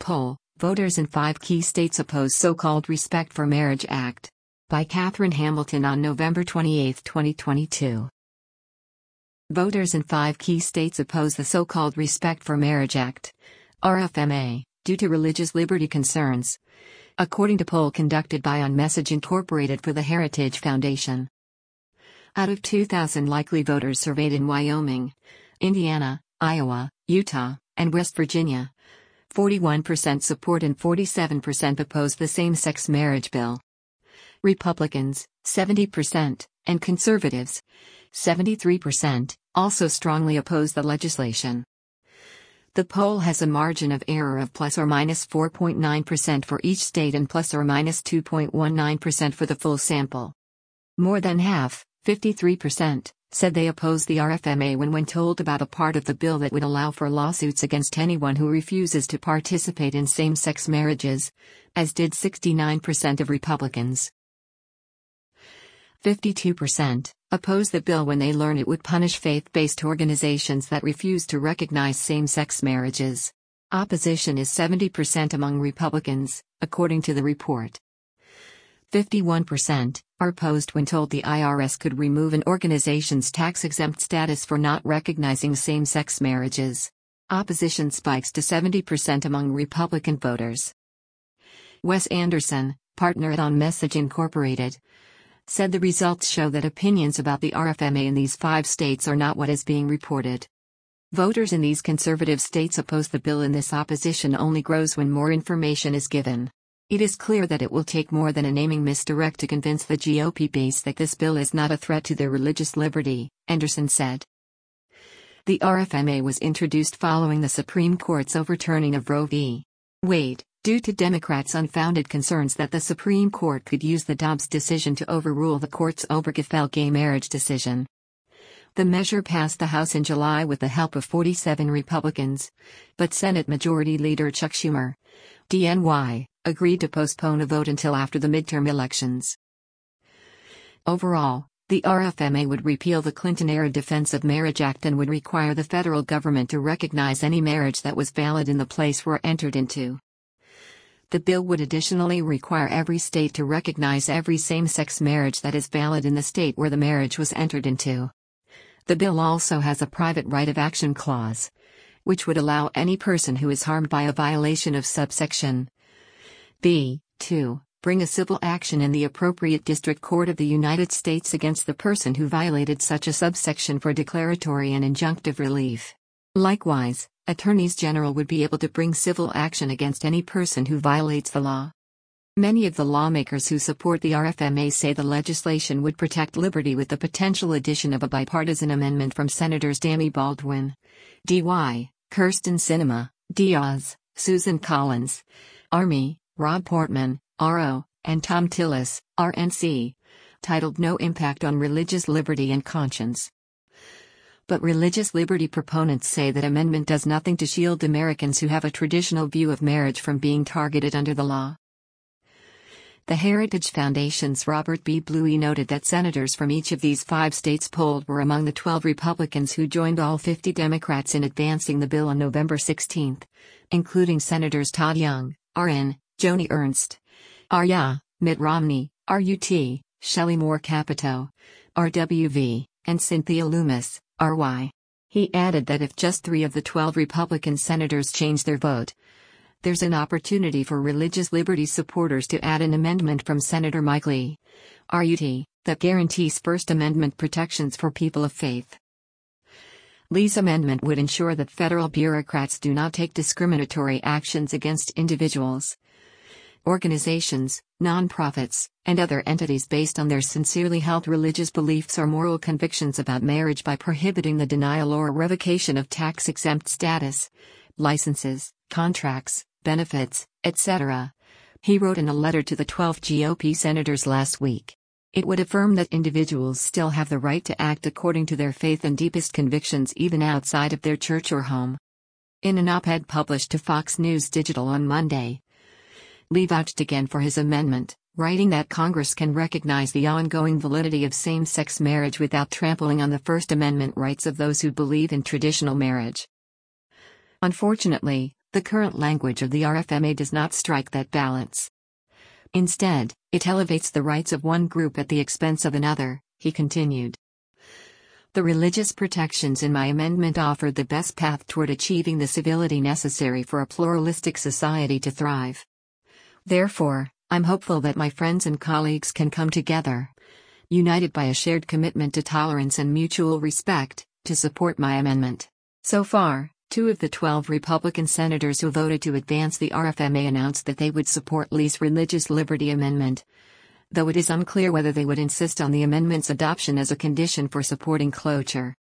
Poll, Voters in 5 Key States Oppose So-Called Respect for Marriage Act. By Catherine Hamilton on November 28, 2022. Voters in 5 key states oppose the so-called Respect for Marriage Act, RFMA, due to religious liberty concerns, according to poll conducted by On Message Incorporated for the Heritage Foundation. Out of 2,000 likely voters surveyed in Wyoming, Indiana, Iowa, Utah, and West Virginia, 41% support and 47% oppose the same-sex marriage bill. Republicans, 70%, and conservatives, 73%, also strongly oppose the legislation. The poll has a margin of error of plus or minus 4.9% for each state and plus or minus 2.19% for the full sample. More than half, 53%, said they oppose the RFMA when told about a part of the bill that would allow for lawsuits against anyone who refuses to participate in same-sex marriages, as did 69% of Republicans. 52% oppose the bill when they learn it would punish faith-based organizations that refuse to recognize same-sex marriages. Opposition is 70% among Republicans, according to the report. 51% are opposed when told the IRS could remove an organization's tax-exempt status for not recognizing same-sex marriages. Opposition spikes to 70% among Republican voters. Wes Anderson, partner at On Message Incorporated, said the results show that opinions about the RFMA in these 5 states are not what is being reported. Voters in these conservative states oppose the bill, and this opposition only grows when more information is given. It is clear that it will take more than a naming misdirect to convince the GOP base that this bill is not a threat to their religious liberty, Anderson said. The RFMA was introduced following the Supreme Court's overturning of Roe v. Wade, due to Democrats' unfounded concerns that the Supreme Court could use the Dobbs decision to overrule the court's Obergefell gay marriage decision. The measure passed the House in July with the help of 47 Republicans, but Senate Majority Leader Chuck Schumer, DNY, agreed to postpone a vote until after the midterm elections. Overall, the RFMA would repeal the Clinton-era Defense of Marriage Act and would require the federal government to recognize any marriage that was valid in the place where entered into. The bill would additionally require every state to recognize every same-sex marriage that is valid in the state where the marriage was entered into. The bill also has a private right of action clause, which would allow any person who is harmed by a violation of subsection B. to bring a civil action in the appropriate district court of the United States against the person who violated such a subsection for declaratory and injunctive relief. Likewise, attorneys general would be able to bring civil action against any person who violates the law. Many of the lawmakers who support the RFMA say the legislation would protect liberty with the potential addition of a bipartisan amendment from Senators Tammy Baldwin, D.Y., Kyrsten Sinema, Diaz, Susan Collins, Army, Rob Portman, RO, and Tom Tillis, RNC, titled No Impact on Religious Liberty and Conscience. But religious liberty proponents say that amendment does nothing to shield Americans who have a traditional view of marriage from being targeted under the law. The Heritage Foundation's Robert B. Bluey noted that senators from each of these 5 states polled were among the 12 Republicans who joined all 50 Democrats in advancing the bill on November 16, including Senators Todd Young, RN, Joni Ernst, RYA, Mitt Romney, RUT, Shelley Moore Capito, RWV, and Cynthia Lummis, RY. He added that if just 3 of the 12 Republican senators change their vote, there's an opportunity for religious liberty supporters to add an amendment from Senator Mike Lee, RUT, that guarantees First Amendment protections for people of faith. Lee's amendment would ensure that federal bureaucrats do not take discriminatory actions against individuals, organizations, nonprofits, and other entities based on their sincerely held religious beliefs or moral convictions about marriage by prohibiting the denial or revocation of tax-exempt status, licenses, contracts, benefits, etc., he wrote in a letter to the 12 GOP senators last week. It would affirm that individuals still have the right to act according to their faith and deepest convictions even outside of their church or home. In an op-ed published to Fox News Digital on Monday, Lee vouched again for his amendment, writing that Congress can recognize the ongoing validity of same-sex marriage without trampling on the First Amendment rights of those who believe in traditional marriage. Unfortunately, The current language of the RFMA does not strike that balance. Instead, it elevates the rights of one group at the expense of another, he continued. The religious protections in my amendment offer the best path toward achieving the civility necessary for a pluralistic society to thrive. Therefore, I'm hopeful that my friends and colleagues can come together, united by a shared commitment to tolerance and mutual respect, to support my amendment. So far, 2 of the 12 Republican senators who voted to advance the RFMA announced that they would support Lee's religious liberty amendment, though it is unclear whether they would insist on the amendment's adoption as a condition for supporting cloture.